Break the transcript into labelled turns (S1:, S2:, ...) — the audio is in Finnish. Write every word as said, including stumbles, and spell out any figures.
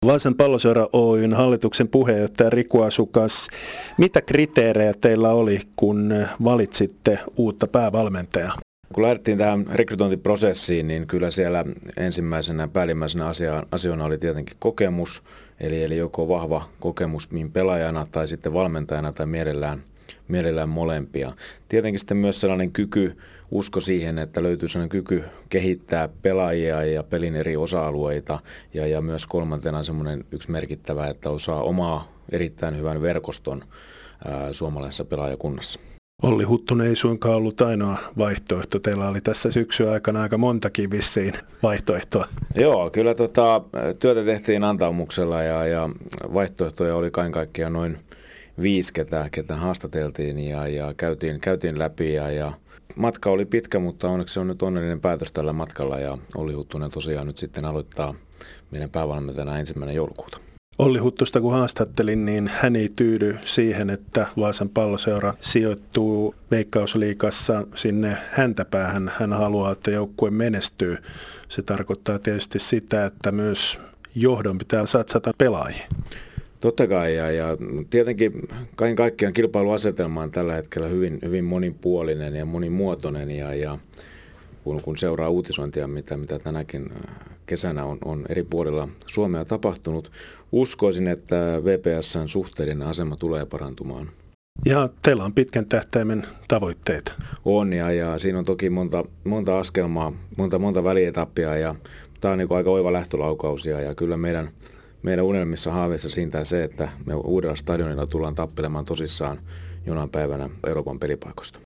S1: Vaasan Palloseura Oyn hallituksen puheenjohtaja Riku Asukas, mitä kriteerejä teillä oli, kun valitsitte uutta päävalmentajaa?
S2: Kun lähdettiin tähän rekrytointiprosessiin, niin kyllä siellä ensimmäisenä päällimmäisenä asia, asiana oli tietenkin kokemus, eli, eli joko vahva kokemus niin pelaajana tai sitten valmentajana tai mielellään, mielellään molempia. Tietenkin sitten myös sellainen kyky, usko siihen, että löytyy sellainen kyky kehittää pelaajia ja pelin eri osa-alueita ja, ja myös kolmantena semmoinen yksi merkittävä, että osaa omaa erittäin hyvän verkoston ää, suomalaisessa pelaajakunnassa.
S1: Olli Huttunen ei suinkaan ollut ainoa vaihtoehto. Teillä oli tässä syksyn aikana aika montakin vissiin vaihtoehtoa.
S2: Joo, kyllä tota, työtä tehtiin antaumuksella ja, ja vaihtoehtoja oli kaiken kaikkiaan noin viisi, ketä, ketä haastateltiin ja, ja käytiin, käytiin läpi. Ja, ja matka oli pitkä, mutta onneksi se on nyt onnellinen päätös tällä matkalla ja Olli Huttunen tosiaan nyt sitten aloittaa meidän päävalmentajana ensimmäinen joulukuuta.
S1: Olli Huttusta kun haastattelin, niin hän ei tyydy siihen, että Vaasan Palloseura sijoittuu Veikkausliigassa sinne häntäpäähän. Hän haluaa, että joukkue menestyy. Se tarkoittaa tietysti sitä, että myös johdon pitää satsata pelaajia.
S2: Totta kai, ja, ja tietenkin kaiken kaikkiaan kilpailuasetelma on tällä hetkellä hyvin, hyvin monipuolinen ja monimuotoinen, ja, ja kun, kun seuraa uutisointia, mitä, mitä tänäkin kesänä on, on eri puolilla Suomea tapahtunut, uskoisin, että V P S:n suhteellinen asema tulee parantumaan.
S1: Ja teillä on pitkän tähtäimen tavoitteita.
S2: On, ja, ja siinä on toki monta, monta askelmaa, monta, monta välietappia, ja tämä on niin kuin aika oiva lähtölaukaus, ja, ja kyllä meidän Meidän unelmissa haaveissa siintää se, että me uudella stadionilla tullaan tappelemaan tosissaan jonain päivänä Euroopan pelipaikoista.